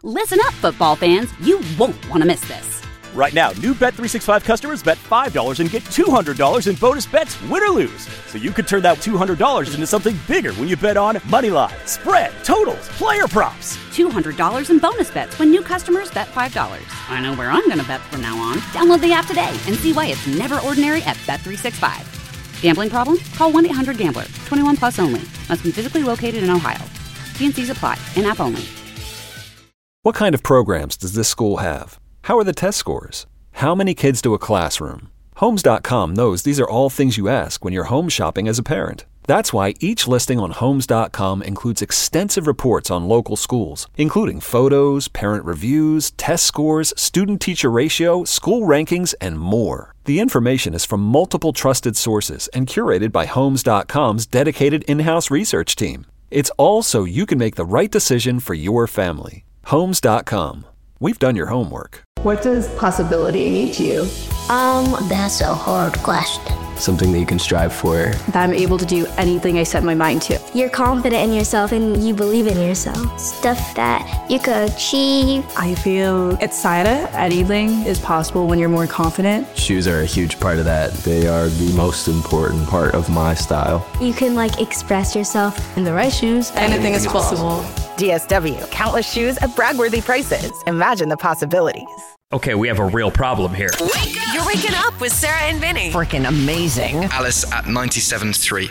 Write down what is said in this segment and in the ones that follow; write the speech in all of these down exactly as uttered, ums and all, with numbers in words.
Listen up, football fans. You won't want to miss this. Right now, new Bet three sixty-five customers bet five dollars and get two hundred dollars in bonus bets, win or lose. So you could turn that two hundred dollars into something bigger when you bet on money line, spread, totals, player props. two hundred dollars in bonus bets when new customers bet five dollars. I know where I'm going to bet from now on. Download the app today and see why it's never ordinary at Bet three sixty-five. Gambling problem? Call one eight hundred gambler. twenty-one plus only. Must be physically located in Ohio. T and C's apply. In-app only. What kind of programs does this school have? How are the test scores? How many kids do a classroom? Homes dot com knows these are all things you ask when you're home shopping as a parent. That's why each listing on Homes dot com includes extensive reports on local schools, including photos, parent reviews, test scores, student-teacher ratio, school rankings, and more. The information is from multiple trusted sources and curated by Homes dot com's dedicated in-house research team. It's all so you can make the right decision for your family. Homes dot com. We've done your homework. What does possibility mean to you? Um, that's a hard question. Something that you can strive for. That I'm able to do anything I set my mind to. You're confident in yourself and you believe in yourself. Stuff that you could achieve. I feel excited. Anything is possible when you're more confident. Shoes are a huge part of that. They are the most important part of my style. You can like express yourself. In the right shoes, anything, anything is possible. possible. D S W, countless shoes at brag-worthy prices. Imagine the possibilities. Okay, we have a real problem here. You're waking up with Sarah and Vinny. Freaking amazing. Alice at ninety-seven point three.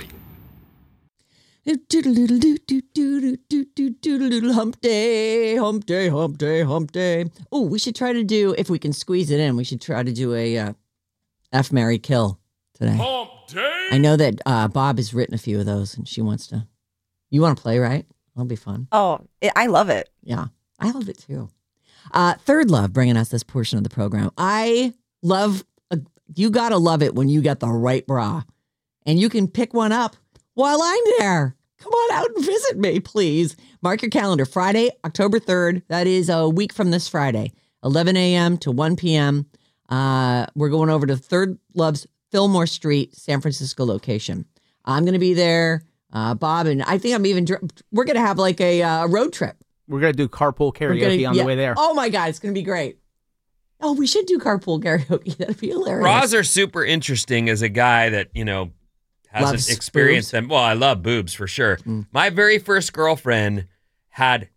Hump day, hump day, hump day, hump day. Oh, we should try to do, if we can squeeze it in, we should try to do a uh, F, Marry, Kill today. Hump day? I know that uh, Bob has written a few of those and she wants to. You want to play, right? That'll be fun. Oh, I love it. Yeah, I love it too. Uh, Third Love bringing us this portion of the program. I love, a, you got to love it when you get the right bra. And you can pick one up while I'm there. Come on out and visit me, please. Mark your calendar. Friday, October third. That is a week from this Friday. eleven a.m. to one p.m. Uh, we're going over to Third Love's Fillmore Street, San Francisco location. I'm going to be there. Uh, Bob and I think I'm even, we're going to have like a uh, road trip. We're going to do carpool karaoke gonna, on yeah. the way there. Oh my God, it's going to be great. Oh, we should do carpool karaoke. That'd be hilarious. Bras are super interesting as a guy that, you know, hasn't Loves experienced boobs. them. Well, I love boobs for sure. Mm. My very first girlfriend had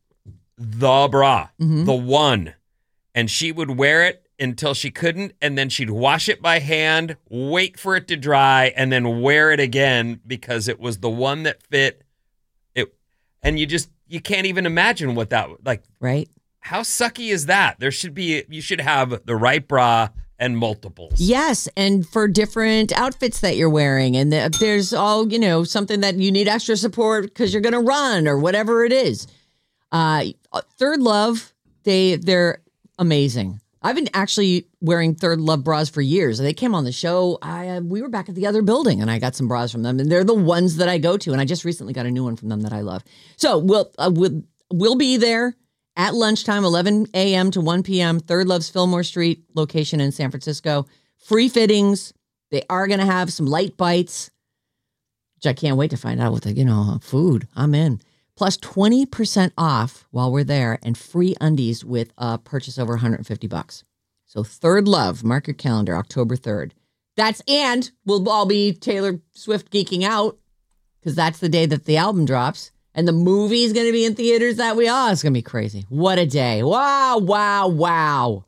the bra, mm-hmm. the one, and she would wear it until she couldn't, and then she'd wash it by hand, wait for it to dry, and then wear it again because it was the one that fit. It, and you just you can't even imagine what that like. Right? How sucky is that? There should be you should have the right bra and multiples. Yes, and for different outfits that you're wearing, and the, there's all you know something that you need extra support because you're going to run or whatever it is. Uh, Third Love, they they're amazing. I've been actually wearing Third Love bras for years. They came on the show. I uh, we were back at the other building, and I got some bras from them, and they're the ones that I go to. And I just recently got a new one from them that I love. So we'll uh, we'll, we'll be there at lunchtime, eleven a.m. to one p.m. Third Love's Fillmore Street location in San Francisco. Free fittings. They are going to have some light bites, which I can't wait to find out with the you know food. I'm in. Plus twenty percent off while we're there and free undies with a purchase over one hundred fifty bucks. So Third Love, mark your calendar, October third. That's, and we'll all be Taylor Swift geeking out because that's the day that the album drops. And the movie is going to be in theaters that we are. It's going to be crazy. What a day. Wow, wow, wow.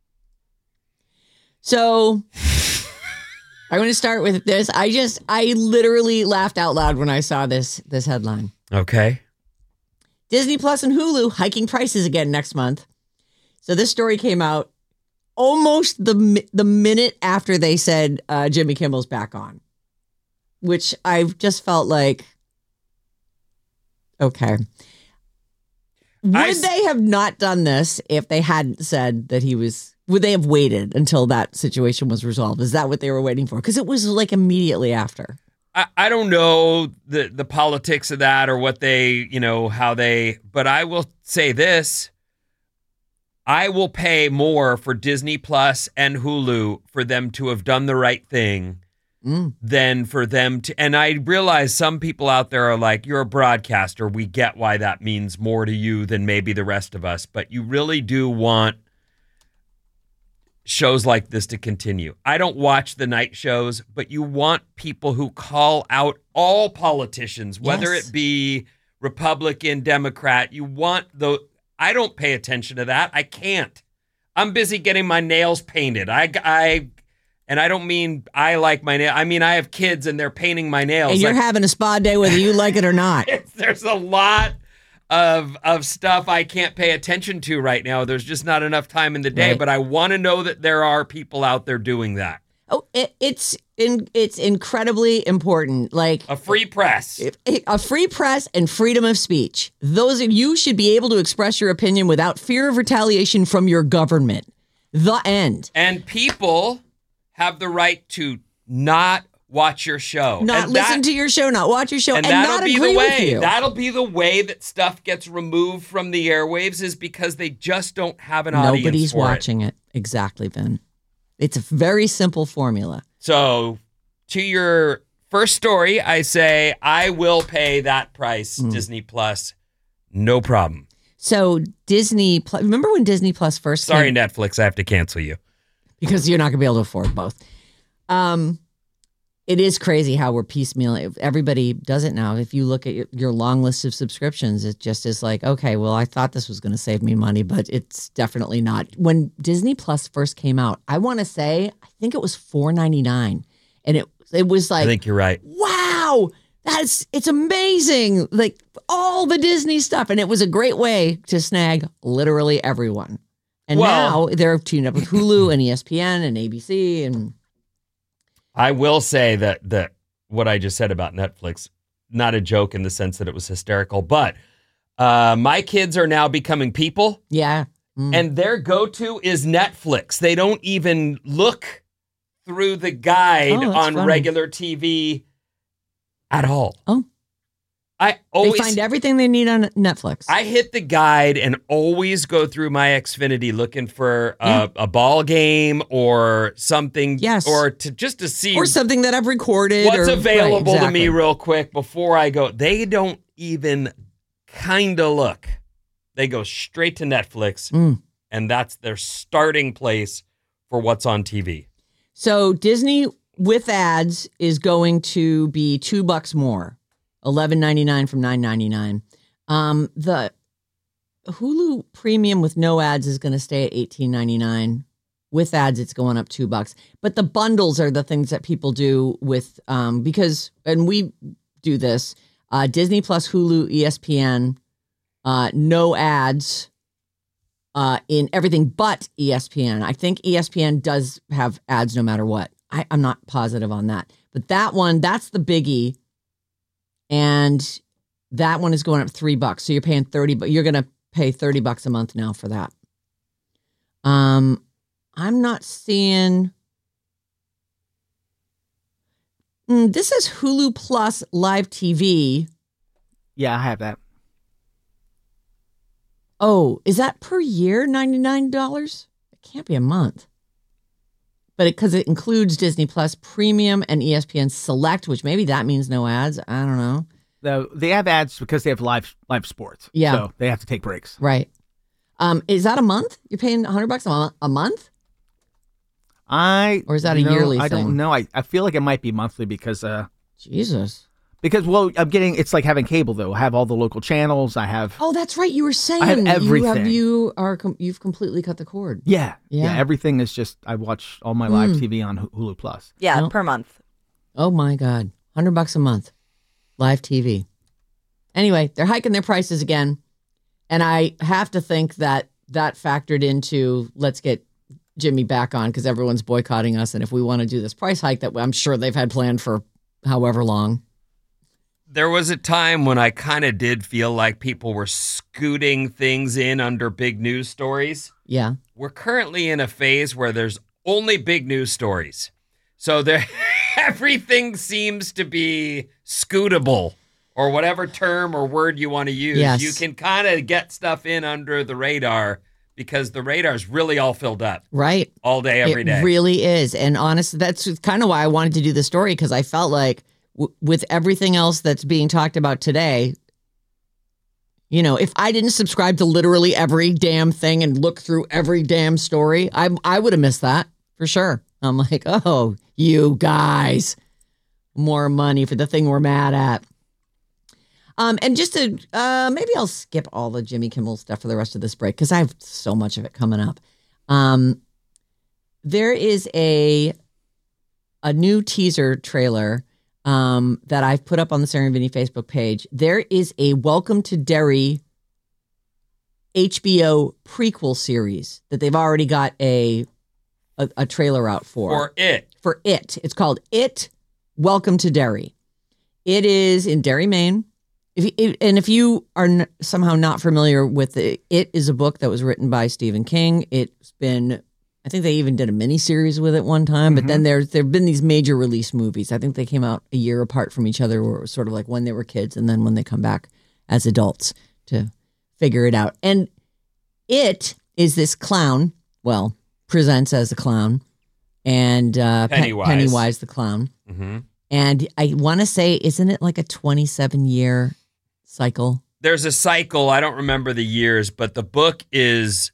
So I'm going to start with this. I just, I literally laughed out loud when I saw this, this headline. Okay. Disney Plus and Hulu hiking prices again next month. So this story came out almost the the minute after they said uh, Jimmy Kimmel's back on, which I just felt like, okay. Would I... they have not done this if they hadn't said that he was, would they have waited until that situation was resolved? Is that what they were waiting for? Because it was like immediately after. I don't know the, the politics of that or what they, you know, how they, but I will say this. I will pay more for Disney Plus and Hulu for them to have done the right thing mm. than for them to. And I realize some people out there are like, you're a broadcaster. We get why that means more to you than maybe the rest of us. But you really do want shows like this to continue. I don't watch the night shows, but you want people who call out all politicians, whether yes. it be Republican, Democrat. You want the. I don't pay attention to that. I can't. I'm busy getting my nails painted. I, I, and I don't mean I like my nails. I mean, I have kids and they're painting my nails. And you're like, having a spa day whether you like it or not. There's a lot of of stuff I can't pay attention to right now. There's just not enough time in the day, right. but I want to know that there are people out there doing that. Oh, it, it's in, it's incredibly important. Like a free press, a free press, and freedom of speech. Those you should be able to express your opinion without fear of retaliation from your government. The end. And people have the right to not watch your show, not and listen that, to your show, not watch your show, and, and that'll not be agree the way. with you. That'll be the way that stuff gets removed from the airwaves is because they just don't have an Nobody's audience. Nobody's watching it. it. Exactly, Ben. It's a very simple formula. So, to your first story, I say I will pay that price, mm. Disney Plus, no problem. So, Disney Plus, remember when Disney Plus first Sorry, came? Netflix, I have to cancel you. Because you're not going to be able to afford both. Um, it is crazy how we're piecemeal. Everybody does it now. If you look at your, your long list of subscriptions, it just is like, okay, well, I thought this was going to save me money, but it's definitely not. When Disney Plus first came out, I want to say, I think it was four ninety-nine, and it it was like, I think you're right. Wow, that's it's amazing, like all the Disney stuff, and it was a great way to snag literally everyone. And well, now they're teamed up with Hulu and E S P N and A B C and. I will say that that what I just said about Netflix, not a joke in the sense that it was hysterical, but uh, my kids are now becoming people. Yeah. Mm. And their go-to is Netflix. They don't even look through the guide oh, on funny. regular T V at all. Oh. I always they find everything they need on Netflix. I hit the guide and always go through my Xfinity looking for a, yeah. a ball game or something, yes, or to just to see or something that I've recorded. What's or, available right, exactly. to me real quick before I go. They don't even kind of look. They go straight to Netflix, mm. and that's their starting place for what's on T V. So Disney with ads is going to be two bucks more. eleven ninety-nine from nine ninety-nine. Um, the Hulu Premium with no ads is going to stay at eighteen ninety-nine. With ads, it's going up two bucks. But the bundles are the things that people do with um, because, and we do this. Uh, Disney Plus, Hulu, E S P N, uh, no ads uh, in everything but E S P N. I think E S P N does have ads no matter what. I, I'm not positive on that, but that one, that's the biggie. And that one is going up three bucks. So you're paying thirty, but you're going to pay thirty bucks a month now for that. Um, I'm not seeing. Mm, this is Hulu Plus Live T V. Yeah, I have that. Oh, is that per year? ninety-nine dollars? It can't be a month. But because it, it includes Disney Plus Premium and E S P N Select, which maybe that means no ads. I don't know. The, they have ads because they have live live sports. Yeah. So they have to take breaks. Right. Um, is that a month? You're paying one hundred bucks a, mo- a month? I Or is that a no, yearly I thing? don't know. I, I feel like it might be monthly because... Uh, Jesus. Because, well, I'm getting... It's like having cable, though. I have all the local channels. I have... Oh, that's right. You were saying I have everything. You, have, you are com- you've completely cut the cord. Yeah, yeah. Yeah. Everything is just... I watch all my live Mm. T V on Hulu Plus. Yeah, Oh. per month. Oh, my God. one hundred bucks a month. Live T V. Anyway, they're hiking their prices again. And I have to think that that factored into let's get Jimmy back on because everyone's boycotting us. And if we want to do this price hike that I'm sure they've had planned for however long. There was a time when I kind of did feel like people were scooting things in under big news stories. Yeah. We're currently in a phase where there's only big news stories. So there, everything seems to be scootable or whatever term or word you want to use. Yes. You can kind of get stuff in under the radar because the radar's really all filled up. Right. All day, every it day. It really is. And honestly, that's kind of why I wanted to do the story, because I felt like w- with everything else that's being talked about today, you know, if I didn't subscribe to literally every damn thing and look through every damn story, I I would have missed that for sure. I'm like, oh, you guys, more money for the thing we're mad at. Um, and just to, uh, maybe I'll skip all the Jimmy Kimmel stuff for the rest of this break, because I have so much of it coming up. Um, there is a a new teaser trailer um, that I've put up on the Sarah and Vinny Facebook page. There is a Welcome to Derry H B O prequel series that they've already got a a, a trailer out for. For it. For it. It's called It, Welcome to Derry. It is in Derry, Maine. If you, and if you are n- somehow not familiar with it, it is a book that was written by Stephen King. It's been, I think they even did a miniseries with it one time, but mm-hmm. then there there have been these major release movies. I think they came out a year apart from each other, where it was sort of like when they were kids and then when they come back as adults to figure it out. And it is this clown, well, presents as a clown, and uh, Pennywise. Pen- Pennywise the clown. Mm-hmm. And I want to say, isn't it like a twenty-seven year cycle? There's a cycle. I don't remember the years, but the book is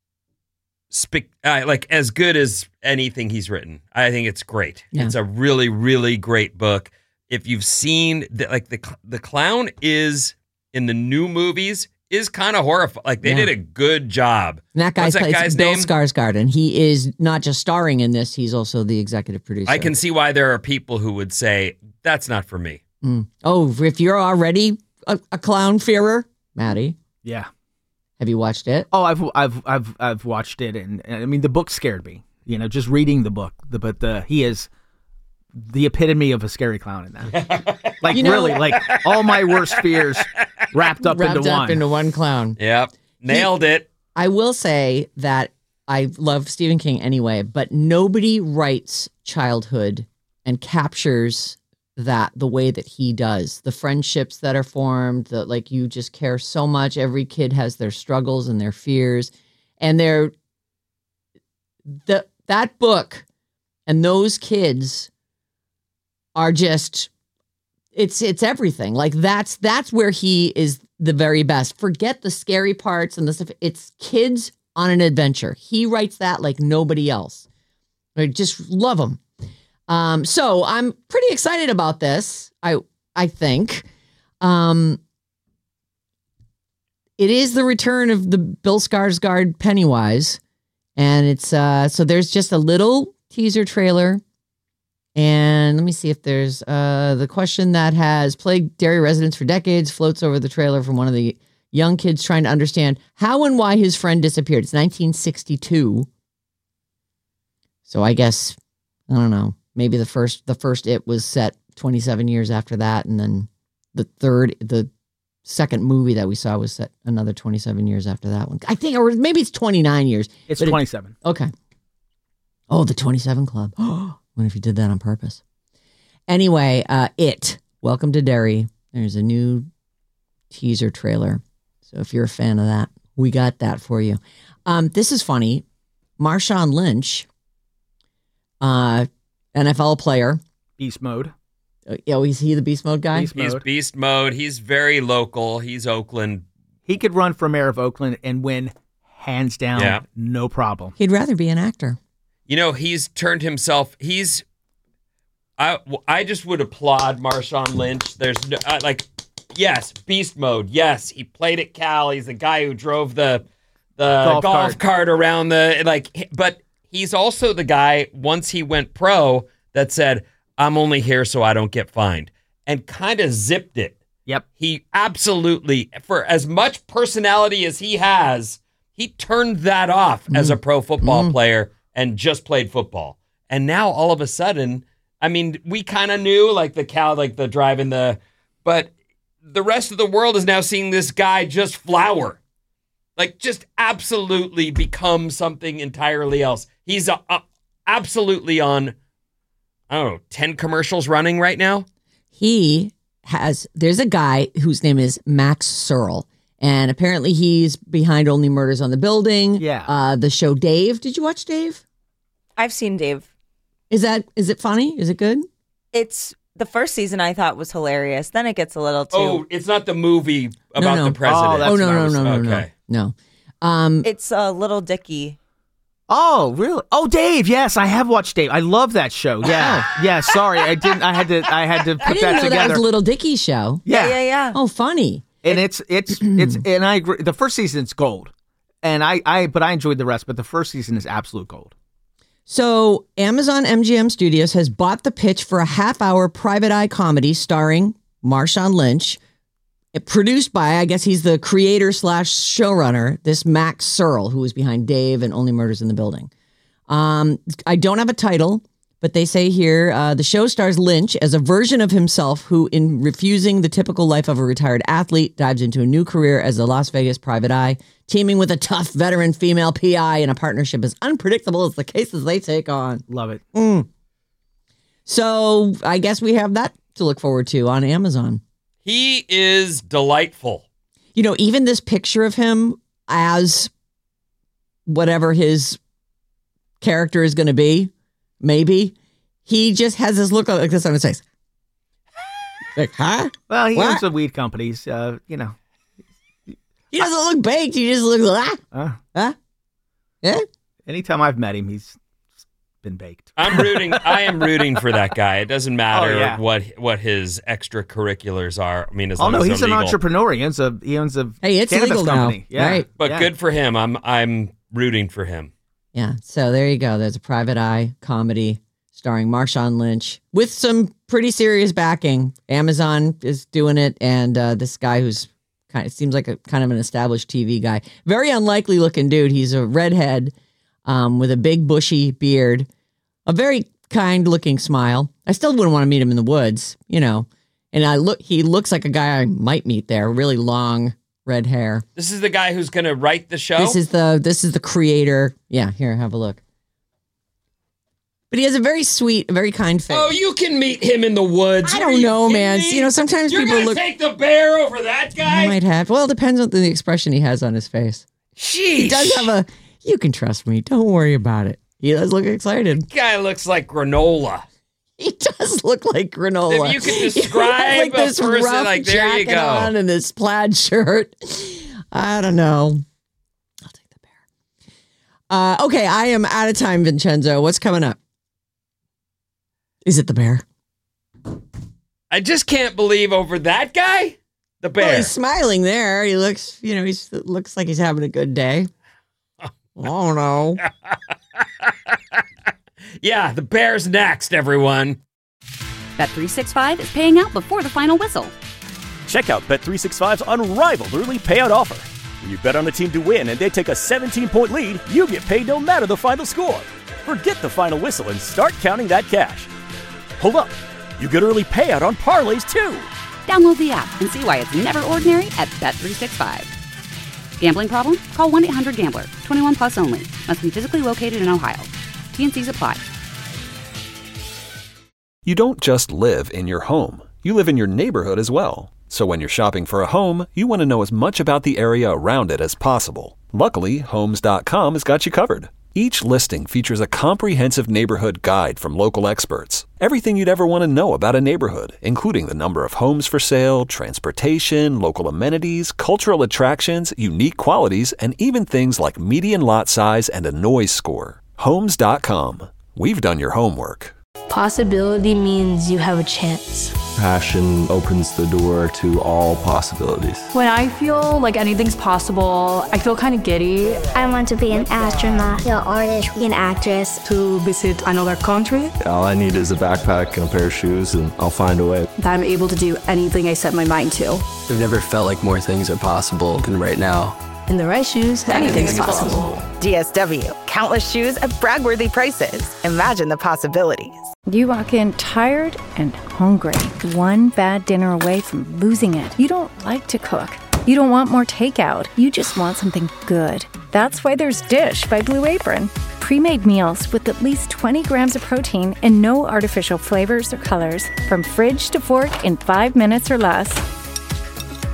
spe- uh, like as good as anything he's written. I think it's great. Yeah. It's a really, really great book. If you've seen the, like the the clown is in the new movies is kind of horrifying. Like they Yeah. did a good job. And that guy What's plays that guy's Bill name? Skarsgård, and he is not just starring in this; he's also the executive producer. I can see why there are people who would say that's not for me. Mm. Oh, if you're already a, a clown fearer, Maddie. Yeah. Have you watched it? Oh, I've I've I've I've watched it, and, and I mean the book scared me. You know, just reading the book. The, but the, he is the epitome of a scary clown in that. Like You know- really, like all my worst fears wrapped up Wrapped into up one. into one clown. Yep. Nailed it. I will say that I love Stephen King anyway, but nobody writes childhood and captures that the way that he does. The friendships that are formed, the like you just care so much. Every kid has their struggles and their fears, and they're the that book and those kids are just it's it's everything. Like that's that's where he is the very best. Forget the scary parts and the stuff. It's kids on an adventure. He writes that like nobody else. I just love him. Um, so I'm pretty excited about this. I I think um, it is the return of the Bill Skarsgård Pennywise, and it's uh, so there's just a little teaser trailer. And let me see if there's uh, the question that has plagued Derry residents for decades floats over the trailer from one of the young kids trying to understand how and why his friend disappeared. It's nineteen sixty-two. So I guess, I don't know, maybe the first the first It was set twenty-seven years after that. And then the third, the second movie that we saw was set another twenty-seven years after that one. I think, or maybe it's twenty-nine years. It's but twenty-seven. It, okay. Oh, the twenty-seven Club. What if you did that on purpose? Anyway, uh, It, Welcome to Derry. There's a new teaser trailer. So if you're a fan of that, we got that for you. Um, this is funny. Marshawn Lynch, uh, N F L player. Beast mode. Uh, oh, is he the beast mode guy? Beast He's mode. beast mode. He's very local. He's Oakland. He could run for mayor of Oakland and win hands down, Yeah. no problem. He'd rather be an actor. You know, he's turned himself. He's. I I just would applaud Marshawn Lynch. There's no, uh, like, yes, beast mode. Yes, he played at Cal. He's the guy who drove the the golf, Golf golf cart. cart around the like. But he's also the guy once he went pro that said, "I'm only here so I don't get fined," and kind of zipped it. Yep. He absolutely, for as much personality as he has, he turned that off Mm. as a pro football Mm. player and just played football. And now all of a sudden, I mean, we kind of knew like the cow, like the driving the, but the rest of the world is now seeing this guy just flower, like just absolutely become something entirely else. He's uh, uh, absolutely on, I don't know, ten commercials running right now. He has, there's a guy whose name is Max Searle, And apparently he's behind Only Murders on the Building. Yeah. Uh, the show Dave. Did you watch Dave? I've seen Dave. Is that is it funny? Is it good? It's the first season I thought was hilarious. Then it gets a little too. Oh, it's not the movie about no, no. the president. Oh, that's oh no, what I no, was- no, no, no, okay. no. Um, It's a little Dicky. Oh, really? Oh, Dave. Yes, I have watched Dave. I love that show. Yeah. yeah. Sorry, I didn't. I had to. I had to put I didn't that know together. that was Little Dicky's show. Yeah. Yeah, yeah. Oh, funny. And it's it's it's and I agree. The first season's gold, and I I but I enjoyed the rest. But the first season is absolute gold. So Amazon M G M Studios has bought the pitch for a half-hour private eye comedy starring Marshawn Lynch, produced by, I guess he's the creator slash showrunner, this Max Searle, who was behind Dave and Only Murders in the Building. Um, I don't have a title, but they say here uh, the show stars Lynch as a version of himself who, in refusing the typical life of a retired athlete, dives into a new career as a Las Vegas private eye, teaming with a tough veteran female P I in a partnership as unpredictable as the cases they take on. Love it. Mm. So I guess we have that to look forward to on Amazon. He is delightful. You know, even this picture of him as whatever his character is going to be, maybe, he just has this look like this on his face. Like, huh? Well, he What? owns the weed companies. Uh, you know. He doesn't look baked. He just looks like, ah, Uh, huh? Yeah? anytime I've met him, he's been baked. I'm rooting. I am rooting for that guy. It doesn't matter Oh, yeah. what what his extracurriculars are. I mean, as Oh long no, as he's they're an legal. entrepreneur. He owns a he owns a Hey, it's cannabis legal now, company. Yeah, right? But yeah. good for him. I'm I'm rooting for him. Yeah. So there you go. There's a private eye comedy starring Marshawn Lynch with some pretty serious backing. Amazon is doing it, and uh, this guy who's kind of seems like a kind of an established T V guy, very unlikely looking dude. He's a redhead um, with a big bushy beard, a very kind looking smile. I still wouldn't want to meet him in the woods, you know. And I look, he looks like a guy I might meet there. Really long red hair. This is the guy who's going to write the show. This is the this is the creator. Yeah, here, have a look. But he has a very sweet, very kind face. Oh, you can meet him in the woods. I Are don't you know, kidding man. me? You know, sometimes You're people gonna look. take the bear over that guy. He might have. Well, it depends on the expression he has on his face. Sheesh. He does have a. You can trust me. Don't worry about it. He does look excited. Guy looks like granola. He does look like granola. If you could He has, describe like a this person, rough like, there you jacket go. on and this plaid shirt. I don't know. I'll take the bear. Uh, okay, I am out of time, Vincenzo. What's coming up? Is it the bear? I just can't believe over that guy. The bear. Well, he's smiling there. He looks, you know, he looks like he's having a good day. Oh no. Yeah, the bear's next, everyone. Bet three sixty-five is paying out before the final whistle. Check out Bet three sixty-five's unrivaled early payout offer. When you bet on a team to win and they take a seventeen-point lead, you get paid no matter the final score. Forget the final whistle and start counting that cash. Hold up. You get early payout on parlays, too. Download the app and see why it's never ordinary at Bet three sixty-five. Gambling problem? Call one eight hundred gambler. twenty-one plus only. Must be physically located in Ohio. T N Cs apply. You don't just live in your home. You live in your neighborhood as well. So when you're shopping for a home, you want to know as much about the area around it as possible. Luckily, Homes dot com has got you covered. Each listing features a comprehensive neighborhood guide from local experts. Everything you'd ever want to know about a neighborhood, including the number of homes for sale, transportation, local amenities, cultural attractions, unique qualities, and even things like median lot size and a noise score. Homes dot com. We've done your homework. Possibility means you have a chance. Passion opens the door to all possibilities. When I feel like anything's possible, I feel kind of giddy. I want to be an astronaut, an artist, an actress. To visit another country. All I need is a backpack and a pair of shoes, and I'll find a way. That I'm able to do anything I set my mind to. I've never felt like more things are possible than right now. In the right shoes, anything's possible. D S W. Countless shoes at brag-worthy prices. Imagine the possibilities. You walk in tired and hungry, one bad dinner away from losing it. You don't like to cook. You don't want more takeout. You just want something good. That's why there's Dish by Blue Apron. Pre-made meals with at least twenty grams of protein and no artificial flavors or colors. From fridge to fork in five minutes or less.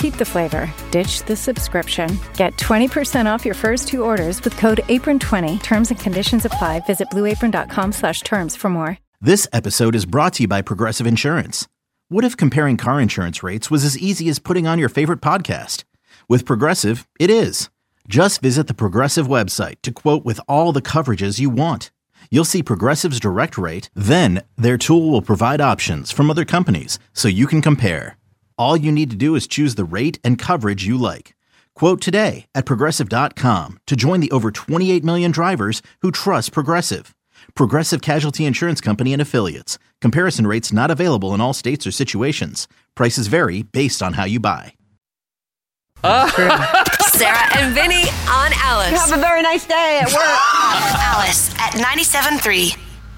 keep the flavor. Ditch the subscription. Get twenty percent off your first two orders with code apron twenty. Terms and conditions apply. Visit blue apron dot com slash terms for more. This episode is brought to you by Progressive Insurance. What if comparing car insurance rates was as easy as putting on your favorite podcast? With Progressive, it is. Just visit the Progressive website to quote with all the coverages you want. You'll see Progressive's direct rate, then their tool will provide options from other companies so you can compare. All you need to do is choose the rate and coverage you like. Quote today at progressive dot com to join the over twenty-eight million drivers who trust Progressive. Progressive Casualty Insurance Company and Affiliates. Comparison rates not available in all states or situations. Prices vary based on how you buy. Uh, Sarah and Vinny on Alice. You have a very nice day at work. Alice at ninety-seven point three.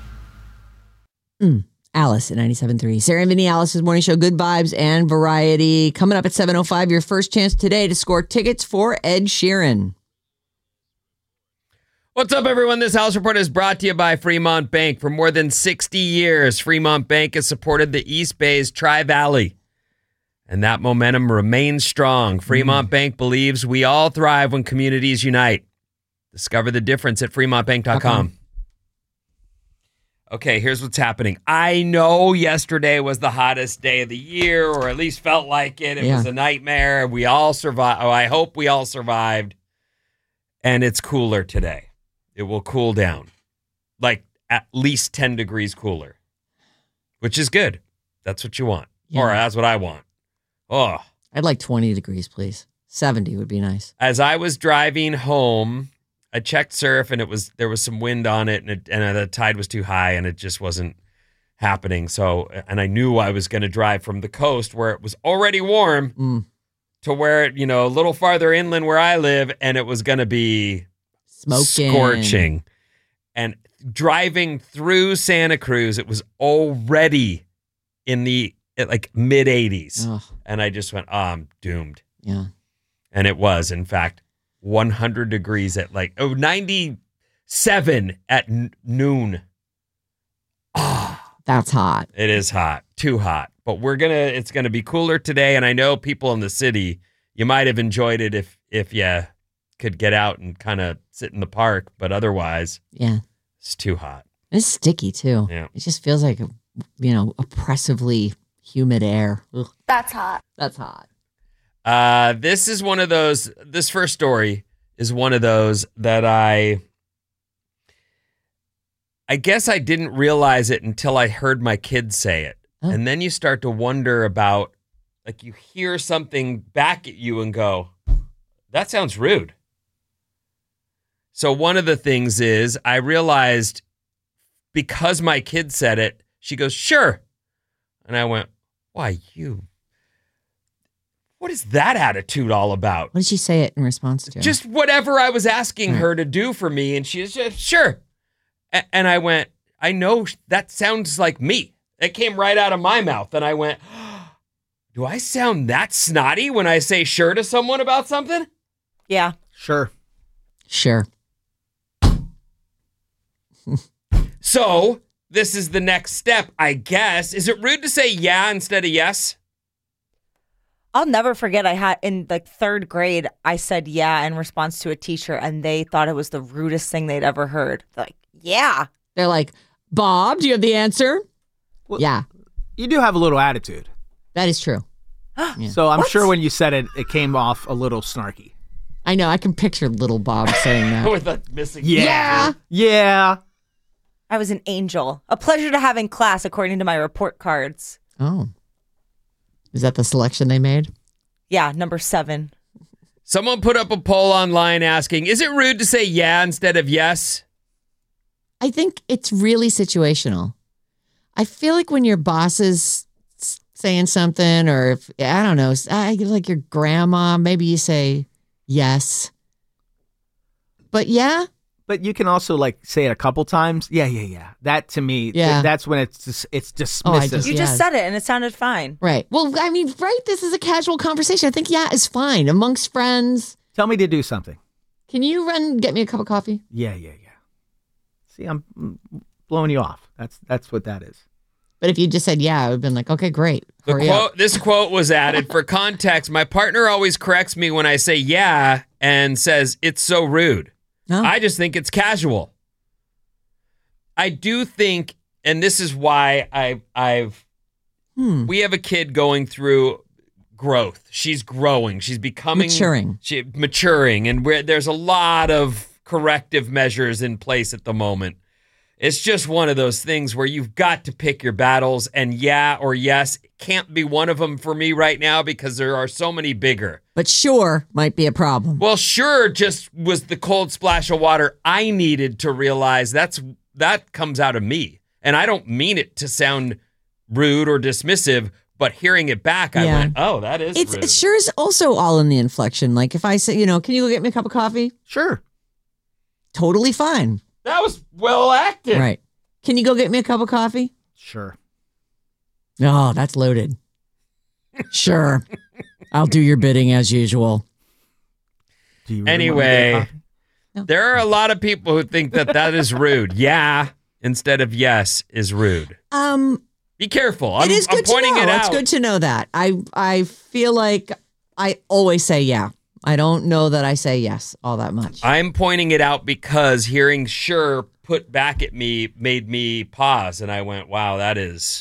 Mm, Alice at ninety-seven point three. Sarah and Vinny, Alice's morning show, good vibes and variety. Coming up at seven oh five, your first chance today to score tickets for Ed Sheeran. What's up, everyone? This House Report is brought to you by Fremont Bank. For more than sixty years, Fremont Bank has supported the East Bay's Tri-Valley. And that momentum remains strong. Fremont mm. Bank believes we all thrive when communities unite. Discover the difference at fremont bank dot com. Okay, here's what's happening. I know yesterday was the hottest day of the year, or at least felt like it. It yeah. was a nightmare. We all survived. Oh, I hope we all survived. And it's cooler today. It will cool down. Like at least ten degrees cooler, which is good. That's what you want. Yeah. Or that's what I want. Oh, I'd like twenty degrees, please. seventy would be nice. As I was driving home, I checked surf and it was there was some wind on it, and it, and the tide was too high and it just wasn't happening. So, and I knew I was going to drive from the coast where it was already warm mm. to where it, you know, a little farther inland where I live, and it was going to be smoking, scorching. And driving through Santa Cruz, it was already in the like mid eighties. Ugh. And I just went, oh, I'm doomed. Yeah. And it was, in fact, one hundred degrees at like, oh, ninety-seven at n- noon. Oh, that's hot. It is hot. Too hot. But we're going to, it's going to be cooler today. And I know people in the city, you might have enjoyed it if, if you could get out and kind of sit in the park. But otherwise, yeah, it's too hot. It's sticky too. Yeah. It just feels like, you know, oppressively humid air. Ugh. That's hot. That's hot. Uh, this is one of those, this first story is one of those that I, I guess I didn't realize it until I heard my kids say it. Oh. And then you start to wonder about, like you hear something back at you and go, that sounds rude. So one of the things is I realized because my kid said it, she goes, sure. And I went, why, you, what is that attitude all about? What did she say it in response to? Just whatever I was asking right. her to do for me. And she was just, sure. A- and I went, I know that sounds like me. It came right out of my mouth. And I went, do I sound that snotty when I say sure to someone about something? Yeah. Sure. Sure. So this is the next step, I guess. Is it rude to say yeah instead of yes? I'll never forget I had in like third grade, I said yeah in response to a teacher, and they thought it was the rudest thing they'd ever heard. They're like, yeah. They're like, Bob, do you have the answer? Well, yeah. You do have a little attitude. That is true. Yeah. So I'm What? sure when you said it, it came off a little snarky. I know. I can picture little Bob saying that. With the missing Yeah. Yeah. Yeah. I was an angel. A pleasure to have in class, according to my report cards. Oh. Is that the selection they made? Yeah, number seven. Someone put up a poll online asking, is it rude to say yeah instead of yes? I think it's really situational. I feel like when your boss is saying something, or if, I don't know, I like your grandma, maybe you say yes. But yeah. But you can also like say it a couple times. Yeah, yeah, yeah. That to me, yeah. th- that's when it's just, it's dismissive. Oh, I just, You yeah. just said it, and it sounded fine. Right. Well, I mean, right, this is a casual conversation. I think yeah is fine amongst friends. Tell me to do something. Can you run and get me a cup of coffee? Yeah, yeah, yeah. See, I'm blowing you off. That's that's what that is. But if you just said yeah, I would have been like, okay, great. The Hurry quote, up. this quote was added for context. My partner always corrects me when I say yeah and says it's so rude. Oh. I just think it's casual. I do think, and this is why I, I've, Hmm. we have a kid going through growth. She's growing. She's becoming Maturing. She maturing, and we're, there's a lot of corrective measures in place at the moment. It's just one of those things where you've got to pick your battles, and yeah or yes can't be one of them for me right now because there are so many bigger. But sure might be a problem. Well, sure just was the cold splash of water I needed to realize that's that comes out of me. And I don't mean it to sound rude or dismissive, but hearing it back, I Yeah. went, oh, that is It's, rude. it sure is also all in the inflection. Like if I say, you know, can you go get me a cup of coffee? Sure. Totally fine. That was well acted. Right. Can you go get me a cup of coffee? Sure. Oh, that's loaded. Sure. I'll do your bidding as usual. Do you really Anyway, want me to get No. there are a lot of people who think that that is rude. Yeah, instead of yes is rude. Um, Be careful. I'm, it is good I'm pointing to know. it out. It's good to know that. I I feel like I always say yeah. I don't know that I say yes all that much. I'm pointing it out because hearing sure put back at me made me pause, and I went, wow, that is,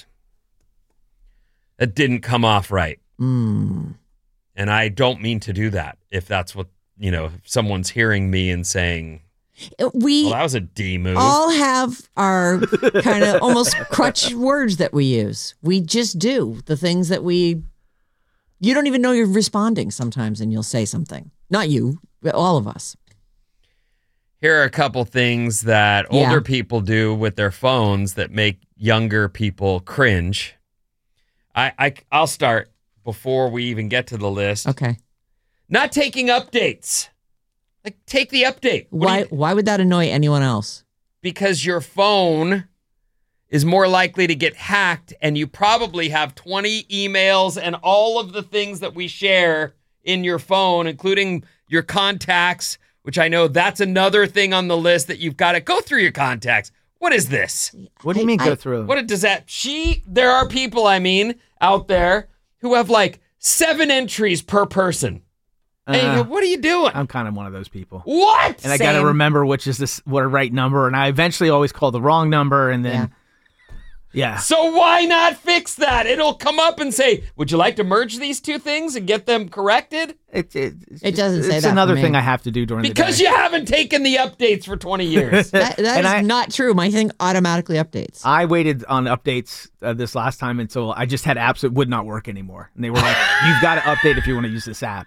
that didn't come off right. Mm. And I don't mean to do that if that's what, you know, if someone's hearing me and saying, We well, that was a D move. all have our kind of almost crutch words that we use. We just do the things that we, you don't even know you're responding sometimes and you'll say something. Not you, but all of us. Here are a couple things that Yeah. older people do with their phones that make younger people cringe. I, I I'll start before we even get to the list. Okay. Not taking updates. Like, take the update. What do Why you- why would that annoy anyone else? because your phone is more likely to get hacked, and you probably have twenty emails and all of the things that we share in your phone, including your contacts, which I know that's another thing on the list that you've got to go through your contacts. What is this? What do you mean I- go through? What does that? She, there are people, I mean, out there who have like seven entries per person. And you Uh, go, what are you doing? I'm kind of one of those people. What? And I got to Same. remember which is this what a right number, and I eventually always call the wrong number, and then yeah. So why not fix that? It'll come up and say, would you like to merge these two things and get them corrected? It, it, it's It doesn't just- say It's that for another me. thing I have to do during Because the day. you haven't taken the updates for twenty years. That, that And is I- not true. My thing automatically updates. I waited on updates uh, this last time until I just had apps that would not work anymore, and they were like, "You've got to update if you want to use this app."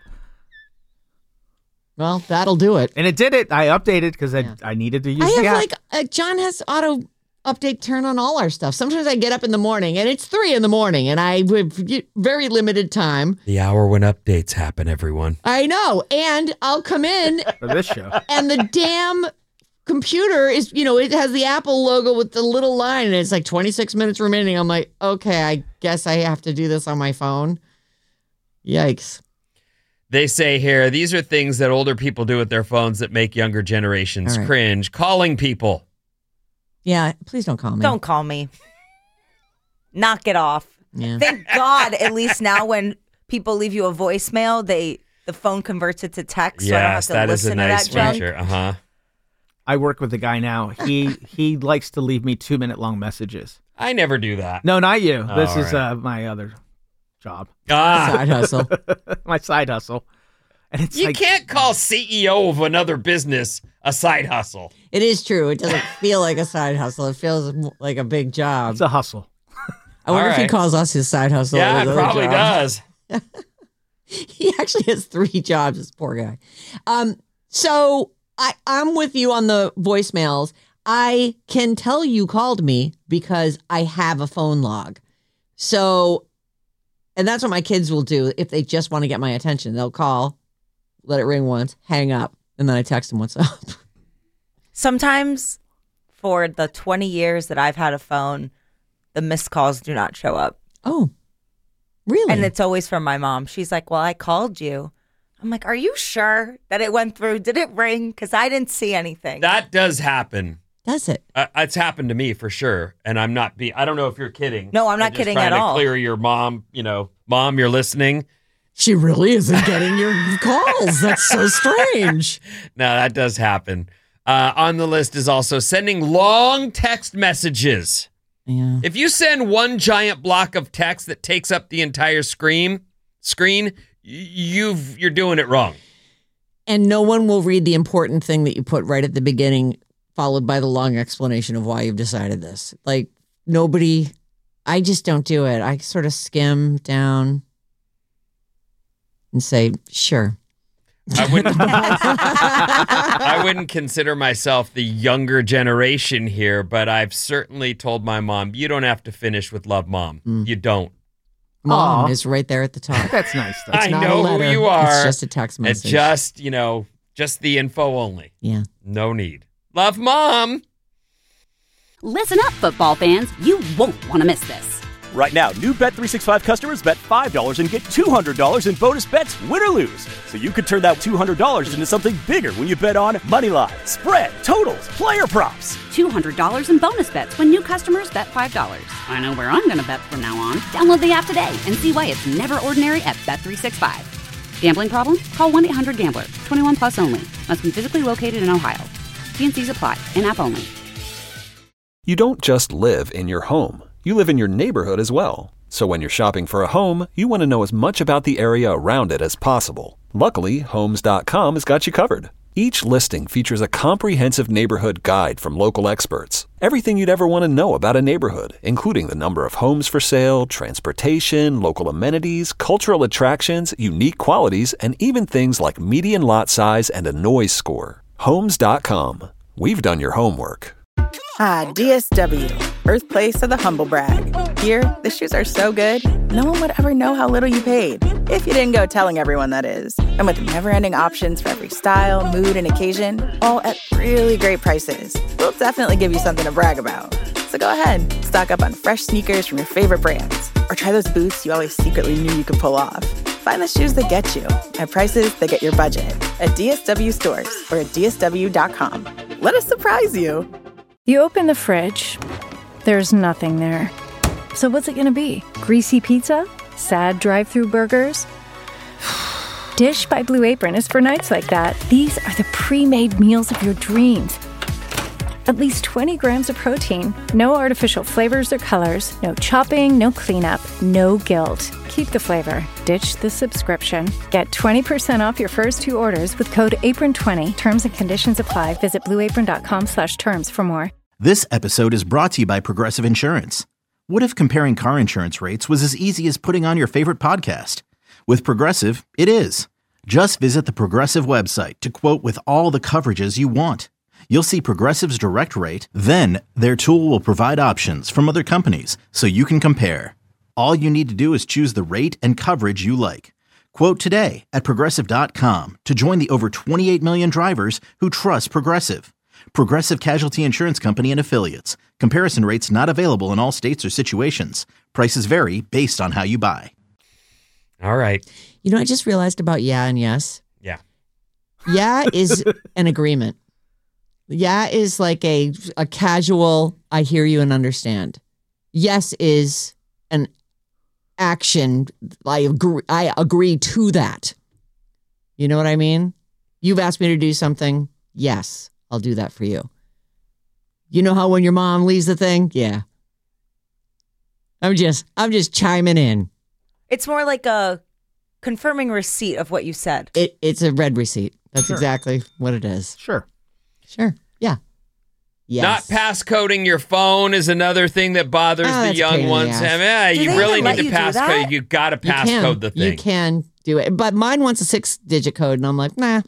Well, that'll do it. And it did it. I updated because I Yeah. I needed to use I the have app. like uh, John has auto update turn on all our stuff. Sometimes I get up in the morning and it's three in the morning and I with very limited time. The hour when updates happen, everyone. I know, and I'll come in for this show. and the damn computer is, you know, it has the Apple logo with the little line and it's like twenty-six minutes remaining. I'm like, okay, I guess I have to do this on my phone. Yikes. They say here, these are things that older people do with their phones that make younger generations All right. cringe. Calling people. Yeah, please don't call me. Don't call me. Knock it off. Yeah. Thank God, at least now when people leave you a voicemail, they the phone converts it to text. so I don't have Yes, to that is listen a nice to that junk. feature. Uh-huh. I work with a guy now. He he likes to leave me two minute long messages. I never do that. No, not you. Oh, this all is right. uh, my other job, Ah, Side hustle. my side hustle. And it's you like, can't call C E O of another business a side hustle. It is true. It doesn't feel like a side hustle. It feels mo- like a big job. it's a hustle. I wonder All if he right. calls us his side hustle. or Yeah, his it other probably job. does. He actually has three jobs, this poor guy. Um, so I, I'm with you on the voicemails. I can tell you called me because I have a phone log. So, and that's what my kids will do if they just want to get my attention. They'll call, let it ring once, hang up, and then I text them what's up. Sometimes for the twenty years that I've had a phone, the missed calls do not show up. Oh, really? And it's always from my mom. She's like, well, I called you. I'm like, are you sure that it went through? Did it ring? Because I didn't see anything. That does happen. Does it? Uh, it's happened to me for sure, and I'm not be. I don't know if you're kidding. No, I'm not just kidding trying at to all. Clear your mom. You know, mom, you're listening. She really isn't getting your calls. That's so strange. No, that does happen. Uh, on the list is also sending long text messages. Yeah. If you send one giant block of text that takes up the entire screen, screen, you've you're doing it wrong. And no one will read the important thing that you put right at the beginning, followed by the long explanation of why you've decided this. Like nobody, I just don't do it. I sort of skim down and say, sure. I wouldn't I wouldn't consider myself the younger generation here, but I've certainly told my mom, you don't have to finish with love, Mom. Mm. You don't. Mom Aww. Is right there at the top. That's nice. Though. It's I not know a letter. Who you are. It's just a text message. It's just, you know, just the info only. Yeah. No need. Love, Mom. Listen up, football fans. You won't want to miss this. Right now, new Bet three sixty-five customers bet five dollars and get two hundred dollars in bonus bets, win or lose. So you could turn that two hundred dollars into something bigger when you bet on Moneyline, spread, totals, player props. two hundred dollars in bonus bets when new customers bet five dollars. I know where I'm going to bet from now on. Download the app today and see why it's never ordinary at Bet three sixty-five. Gambling problem? Call one eight hundred gambler. twenty-one plus only. Must be physically located in Ohio. T and C's apply. In-app only. You don't just live in your home. You live in your neighborhood as well. So when you're shopping for a home, you want to know as much about the area around it as possible. Luckily, Homes dot com has got you covered. Each listing features a comprehensive neighborhood guide from local experts. Everything you'd ever want to know about a neighborhood, including the number of homes for sale, transportation, local amenities, cultural attractions, unique qualities, and even things like median lot size and a noise score. Homes dot com. We've done your homework. Ah, D S W, birthplace of the humble brag. Here, the shoes are so good, no one would ever know how little you paid. If you didn't go telling everyone, that is. And with never-ending options for every style, mood, and occasion, all at really great prices, we'll definitely give you something to brag about. So go ahead, stock up on fresh sneakers from your favorite brands, or try those boots you always secretly knew you could pull off. Find the shoes that get you, at prices that get your budget, at D S W stores or at D S W dot com. Let us surprise you. You open the fridge, there's nothing there. So what's it gonna be? Greasy pizza? Sad drive-thru burgers? Dish by Blue Apron is for nights like that. These are the pre-made meals of your dreams. At least twenty grams of protein, no artificial flavors or colors, no chopping, no cleanup, no guilt. Keep the flavor, ditch the subscription. Get twenty percent off your first two orders with code apron twenty. Terms and conditions apply. Visit blue apron dot com slash terms for more. This episode is brought to you by Progressive Insurance. What if comparing car insurance rates was as easy as putting on your favorite podcast? With Progressive, it is. Just visit the Progressive website to quote with all the coverages you want. You'll see Progressive's direct rate, then their tool will provide options from other companies so you can compare. All you need to do is choose the rate and coverage you like. Quote today at progressive dot com to join the over twenty-eight million drivers who trust Progressive. Progressive Casualty Insurance Company and Affiliates. Comparison rates not available in all states or situations. Prices vary based on how you buy. All right. You know, I just realized about yeah and yes. Yeah. Yeah is an agreement. Yeah is like a a casual, I hear you and understand. Yes is an action. I agree, I agree to that. You know what I mean? You've asked me to do something. Yes, I'll do that for you. You know how when your mom leaves the thing? Yeah. I'm just, I'm just chiming in. It's more like a confirming receipt of what you said. It, it's a red receipt. That's Sure. exactly what it is. Sure. Sure. Yeah. Yes. Not passcoding your phone is another thing that bothers Oh, the that's a young pain in the ones. ass. I mean, yeah, Do you they really even let need to you do passcode. that? You got to You can. passcode the thing. You can do it. But mine wants a six-digit code, and I'm like, nah.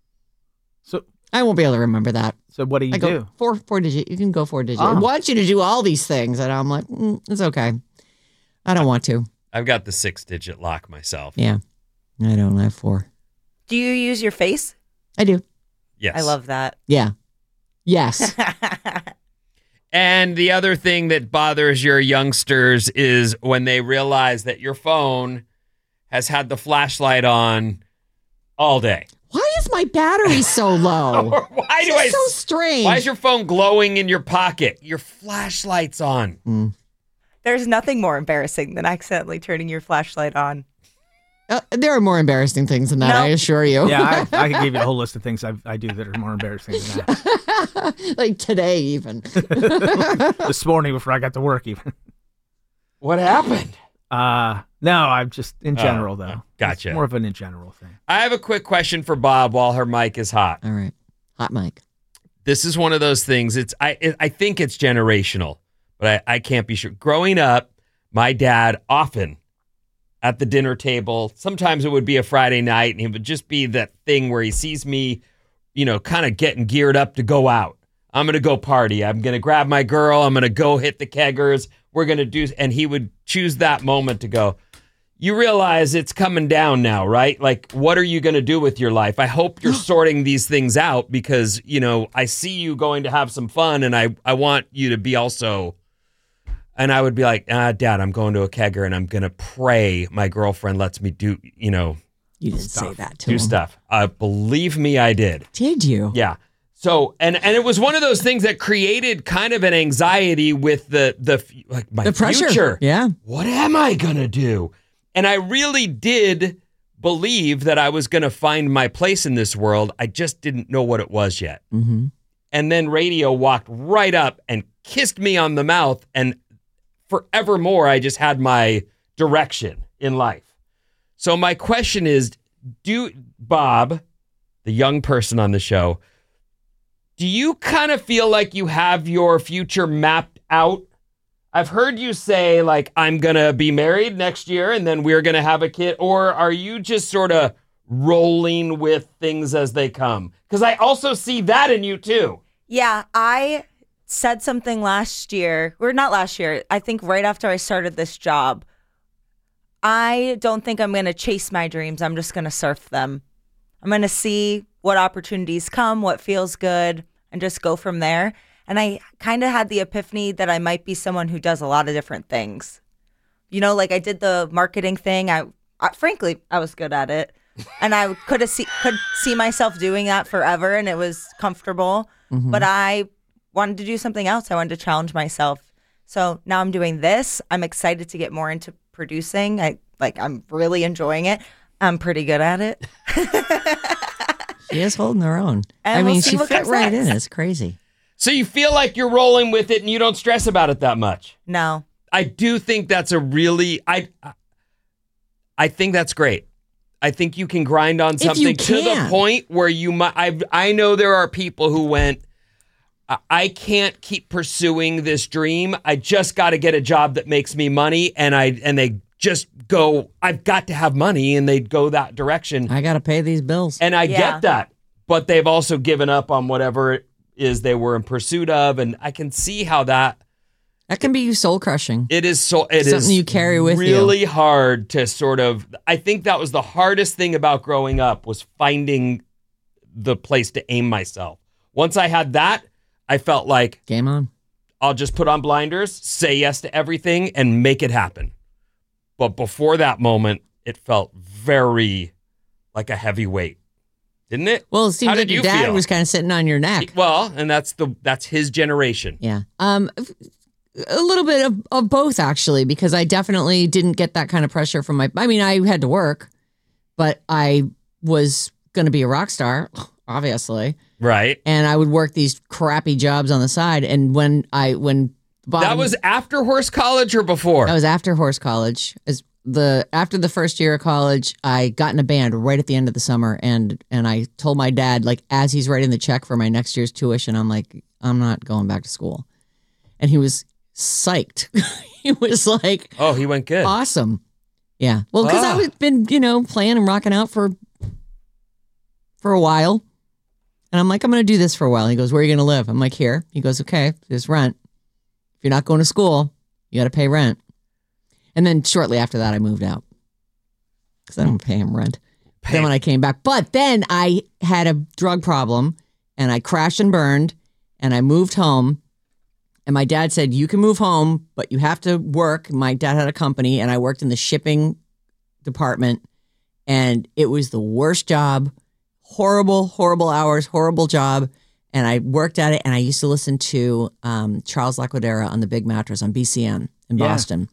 So I won't be able to remember that. So what do you I go, do? Four, four digit. You can go four digit. Oh. I want you to do all these things, and I'm like, mm, it's okay. I don't want to. I've got the six-digit lock myself. Yeah, I don't have four. Do you use your face? I do. Yes. I love that. Yeah. Yes. And the other thing that bothers your youngsters is when they realize that your phone has had the flashlight on all day. Why is my my battery so low? Why do This I? is so strange. Why is your phone glowing in your pocket? Your flashlight's on. Mm. There's nothing more embarrassing than accidentally turning your flashlight on. Uh, there are more embarrassing things than that, No. I assure you. Yeah, I, I can give you a whole list of things I, I do that are more embarrassing than that. Like today, even. This morning before I got to work, even. What happened? Uh, no, I'm just in general, Oh, though. gotcha. It's more of an in general thing. I have a quick question for Bob while her mic is hot. All right. Hot mic. This is one of those things. It's I I think it's generational, but I, I can't be sure. Growing up, my dad often at the dinner table, sometimes it would be a Friday night, and it would just be that thing where he sees me, you know, kind of getting geared up to go out. I'm going to go party. I'm going to grab my girl. I'm going to go hit the keggers. We're going to do, and he would choose that moment to go, you realize it's coming down now, right? Like, what are you going to do with your life? I hope you're sorting these things out because, you know, I see you going to have some fun and I, I want you to be also, and I would be like, ah, Dad, I'm going to a kegger and I'm going to pray my girlfriend lets me do, you know, You didn't stuff, say that to do him. stuff. Uh, believe me, I did. Did you? Yeah. So, and and it was one of those things that created kind of an anxiety with the, the like my The pressure. future. Yeah. What am I going to do? And I really did believe that I was going to find my place in this world. I just didn't know what it was yet. Mm-hmm. And then radio walked right up and kissed me on the mouth. And forevermore, I just had my direction in life. So my question is, do Bob, the young person on the show, do you kind of feel like you have your future mapped out? I've heard you say, like, I'm going to be married next year and then we're going to have a kid. Or are you just sort of rolling with things as they come? Because I also see that in you, too. Yeah, I said something last year, or not last year, I think right after I started this job. I don't think I'm going to chase my dreams. I'm just going to surf them. I'm going to see what opportunities come, what feels good, and just go from there. And I kind of had the epiphany that I might be someone who does a lot of different things. You know, like I did the marketing thing. I, I frankly, I was good at it. And I could have see, could see myself doing that forever, and it was comfortable. Mm-hmm. But I wanted to do something else. I wanted to challenge myself. So now I'm doing this. I'm excited to get more into producing. I like I'm really enjoying it. I'm pretty good at it. She is holding her own. And I we'll mean, see she what fit comes right next. in. It's crazy. So you feel like you're rolling with it and you don't stress about it that much. No. I do think that's a really, I, I think that's great. I think you can grind on If you something to the can. point where you might, I I know there are people who went, I- I can't keep pursuing this dream. I just got to get a job that makes me money. And I, and they just go, I've got to have money. And they go that direction. I got to pay these bills. And I Yeah. get that, but they've also given up on whatever it is they were in pursuit of. And I can see how that, That can be soul crushing. it is so, it is Something you carry with you. really hard to sort of, I think that was the hardest thing about growing up was finding the place to aim myself. Once I had that, I felt like Game on. I'll just put on blinders, say yes to everything and make it happen. But before that moment, it felt very like a heavy weight. Didn't it? Well, it seems How like did your you dad feel? was kind of sitting on your neck. Well, and that's the that's his generation. Yeah. Um, a little bit of, of both, actually, because I definitely didn't get that kind of pressure from my, I mean, I had to work, but I was going to be a rock star, obviously. Right. And I would work these crappy jobs on the side. And when I, when bottom, That was after Horse College or before? that was after Horse College. As the, after the first year of college, I got in a band right at the end of the summer. And, and I told my dad, like, as he's writing the check for my next year's tuition, I'm like, I'm not going back to school. And he was psyched. He was like, Oh, he went good. awesome. Yeah. Well, because Ah. I've been, you know, playing and rocking out for for a while. And I'm like, I'm going to do this for a while. He goes, where are you going to live? I'm like, here. He goes, okay, there's rent. If you're not going to school, you got to pay rent. And then shortly after that, I moved out because I don't pay him rent. Pay- Then when I came back, but then I had a drug problem and I crashed and burned and I moved home. And my dad said, you can move home, but you have to work. My dad had a company and I worked in the shipping department. And it was the worst job, horrible, horrible hours, horrible job. And I worked at it, and I used to listen to um, Charles Laquadera on the Big Mattress on B C N in Yeah. Boston.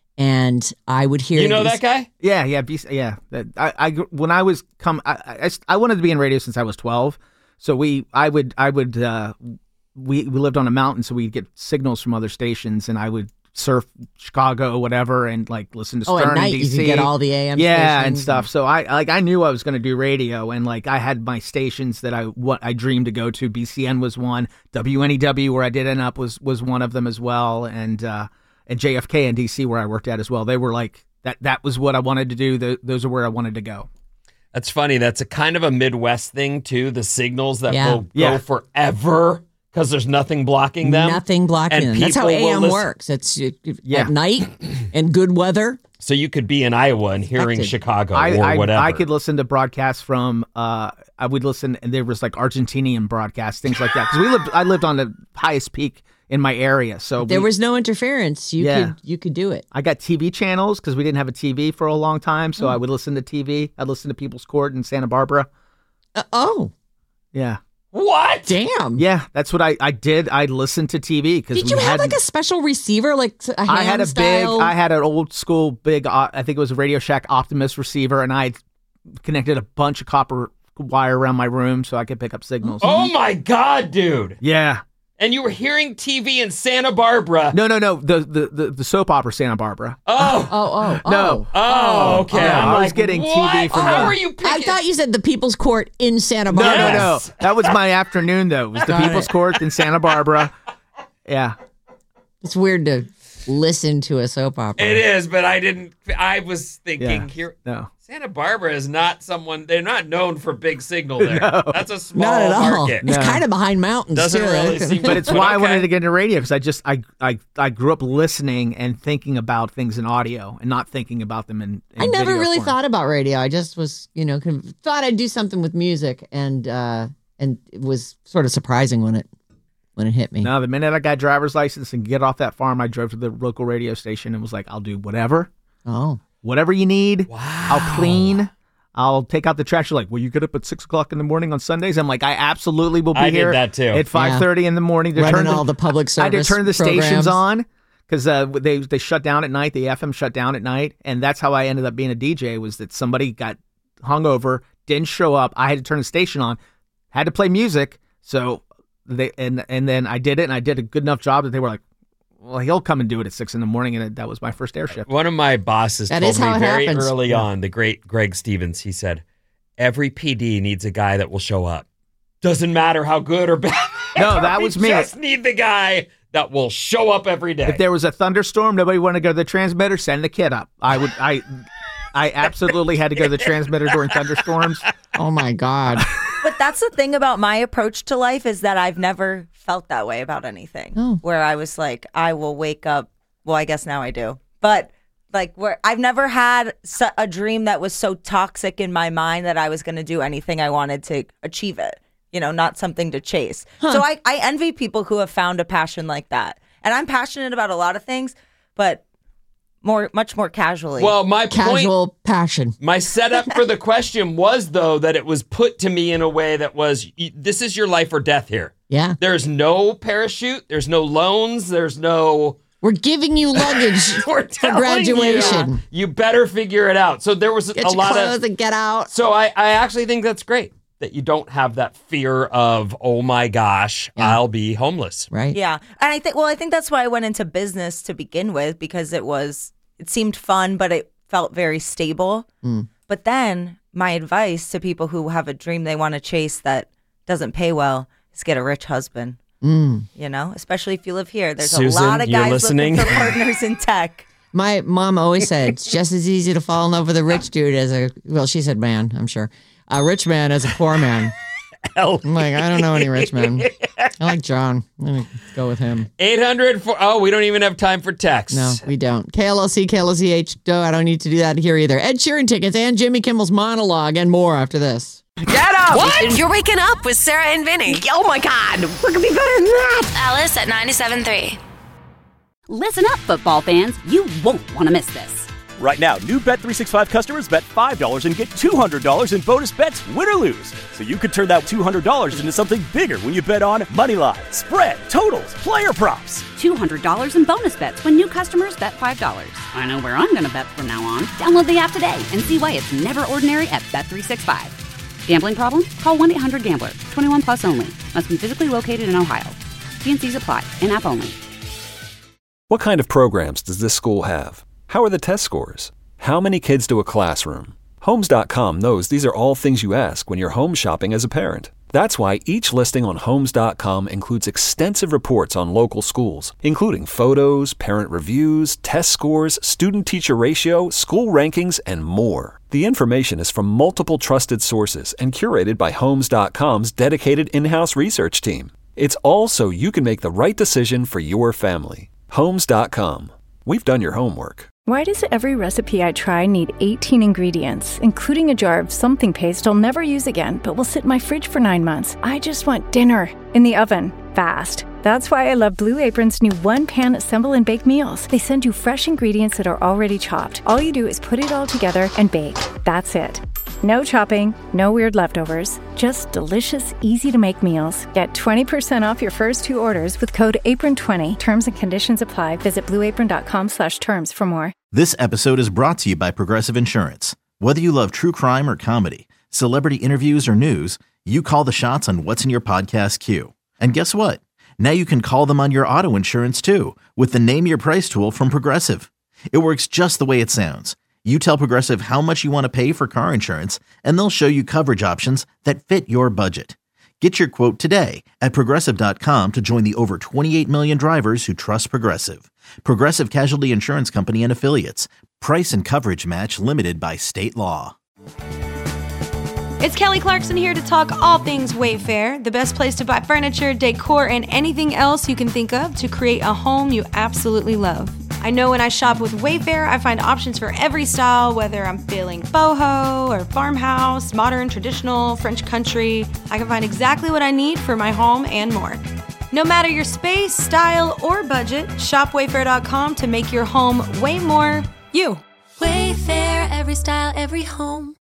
And I would hear You know these- that guy? Yeah, yeah, B- yeah. That- I, I, when I was come, I, I, I wanted to be in radio since I was twelve. So we, I would, I would, uh, we, we lived on a mountain, so we'd get signals from other stations, and I would surf Chicago, whatever, and like listen to Oh, Stern at night and you D C. could get all the A M yeah, and stations. stuff. So I, like, I knew I was going to do radio, and like I had my stations that I what I dreamed to go to. B C N was one, W N E W where I did end up was was one of them as well, and uh, and J F K and D C where I worked at as well. They were like that. That was what I wanted to do. The, those are where I wanted to go. That's funny. That's a kind of a Midwest thing too. The signals that Yeah. will go Yeah. forever because there's nothing blocking them. Nothing blocking And them. That's how people will A M listen- works. It's uh, Yeah. at night and good weather. So you could be in Iowa and hearing Affected. Chicago I, or I, whatever. I could listen to broadcasts from. Uh, I would listen, and there was like Argentinian broadcasts, things like that. Because we lived, I lived on the highest peak in my area, so There we- was no interference. You Yeah. could you could do it. I got T V channels because we didn't have a T V for a long time, so I would listen to T V. I'd listen to People's Court in Santa Barbara. Uh, oh, Yeah, What? damn. yeah, that's what I, I did. I listened to T V because Did we you had have like a special receiver, like a ham I had a style? big, I had an old school big, uh, I think it was a Radio Shack Optimus receiver, and I connected a bunch of copper wire around my room so I could pick up signals. Oh my God, dude. Yeah. And you were hearing T V in Santa Barbara. No, no, no. The the the, the soap opera Santa Barbara. Oh. oh, oh, No. oh. Oh, okay. Yeah, I'm I was like, getting T V what? from How the- are you picking? I thought you said the People's Court in Santa No, Barbara. no, no. Yes. That was my afternoon though. It was the Got People's it. Court in Santa Barbara. Yeah. It's weird to listen to a soap opera. It is, but I didn't. I was thinking Yeah. here. No. Santa Barbara is not someone. They're not known for big signal there. No. That's a small Not at all. market. It's No. kind of behind mountains Doesn't too. really seem. But it's why I okay. wanted to get into radio because I just I, I I grew up listening and thinking about things in audio and not thinking about them in. in I never video really form. thought about radio. I just was, you know, con- thought I'd do something with music, and uh, and it was sort of surprising when it when it hit me. No, the minute I got a driver's license and get off that farm, I drove to the local radio station and was like, I'll do whatever, Oh, whatever you need. Wow. I'll clean. I'll take out the trash. You're like, will you get up at six o'clock in the morning on Sundays? I'm like, I absolutely will be I did here that too. at five thirty in the morning to running turn the, all the public I had to service turn the programs. stations on because uh, they they shut down at night. The F M shut down at night, and that's how I ended up being a D J. Was that somebody got hungover, didn't show up. I had to turn the station on, had to play music. So they and and then I did it, and I did a good enough job that they were like, well, he'll come and do it at six in the morning, and that was my first air shift. One of my bosses That told is how me it very happens. early Yeah. on, the great Greg Stevens, he said, every P D needs a guy that will show up. Doesn't matter how good or bad. No, that We was me. just need the guy that will show up every day. If there was a thunderstorm, nobody wanted to go to the transmitter, send the kid up. I would I I absolutely had to go to the transmitter during thunderstorms. Oh my God. But that's the thing about my approach to life is that I've never felt that way about anything. Oh. Where I was like, I will wake up. Well, I guess now I do. But like, where I've never had su- a dream that was so toxic in my mind that I was going to do anything I wanted to achieve it. You know, not something to chase. So I, I envy people who have found a passion like that. And I'm passionate about a lot of things, but more, much more casually. well, my Casual point, passion. my setup for the question was, though, that it was put to me in a way that was, y- this is your life or death here. Yeah. There's no parachute. There's no loans. There's no... We're giving you luggage We're for telling graduation. You, you better figure it out. So there was Get a your lot clothes of... and get out. So I, I actually think that's great that you don't have that fear of, oh my gosh, I'll be homeless. Right. Yeah. And I think, well, I think that's why I went into business to begin with, because it was, it seemed fun, but it felt very stable. Mm. But then my advice to people who have a dream they want to chase that doesn't pay well is get a rich husband. Mm. You know, especially if you live here. There's Susan, a lot of you're guys listening? looking for partners in tech. My mom always said it's just as easy to fall in love with a rich dude as a, well, she said man, I'm sure. A rich man as a poor man. I'm like, I don't know any rich men. I like John. I'm going to go with him. eight hundred for, oh, we don't even have time for text. No, we don't. K L L C, K L L C H. No, I don't need to do that here either. Ed Sheeran tickets and Jimmy Kimmel's monologue and more after this. Get up! What? You're waking up with Sarah and Vinny. Oh my God. We're going to be better than that. Alice at ninety-seven point three. Listen up, football fans. You won't want to miss this. Right now, new Bet three sixty-five customers bet five dollars and get two hundred dollars in bonus bets, win or lose. So you could turn that two hundred dollars into something bigger when you bet on Moneyline, spread, totals, player props. two hundred dollars in bonus bets when new customers bet five dollars. I know where I'm going to bet from now on. Download the app today and see why it's never ordinary at Bet three sixty-five. Gambling problem? Call one eight hundred gambler. twenty-one plus only. Must be physically located in Ohio. T and C's apply. In-app only. What kind of programs does this school have? How are the test scores? How many kids do a classroom? Homes dot com knows these are all things you ask when you're home shopping as a parent. That's why each listing on Homes dot com includes extensive reports on local schools, including photos, parent reviews, test scores, student-teacher ratio, school rankings, and more. The information is from multiple trusted sources and curated by Homes dot com's dedicated in-house research team. It's all so you can make the right decision for your family. Homes dot com. We've done your homework. Why does every recipe I try need eighteen ingredients, including a jar of something paste I'll never use again, but will sit in my fridge for nine months? I just want dinner in the oven, fast. That's why I love Blue Apron's new one-pan assemble and bake meals. They send you fresh ingredients that are already chopped. All you do is put it all together and bake. That's it. No chopping, no weird leftovers, just delicious, easy-to-make meals. Get twenty percent off your first two orders with code apron twenty. Terms and conditions apply. Visit blue apron dot com slash terms for more. This episode is brought to you by Progressive Insurance. Whether you love true crime or comedy, celebrity interviews or news, you call the shots on what's in your podcast queue. And guess what? Now you can call them on your auto insurance too with the Name Your Price tool from Progressive. It works just the way it sounds. You tell Progressive how much you want to pay for car insurance, and they'll show you coverage options that fit your budget. Get your quote today at Progressive dot com to join the over twenty-eight million drivers who trust Progressive. Progressive Casualty Insurance Company and Affiliates. Price and coverage match limited by state law. It's Kelly Clarkson here to talk all things Wayfair, the best place to buy furniture, decor, and anything else you can think of to create a home you absolutely love. I know when I shop with Wayfair, I find options for every style, whether I'm feeling boho or farmhouse, modern, traditional, French country. I can find exactly what I need for my home and more. No matter your space, style, or budget, shop wayfair dot com to make your home way more you. Wayfair, every style, every home.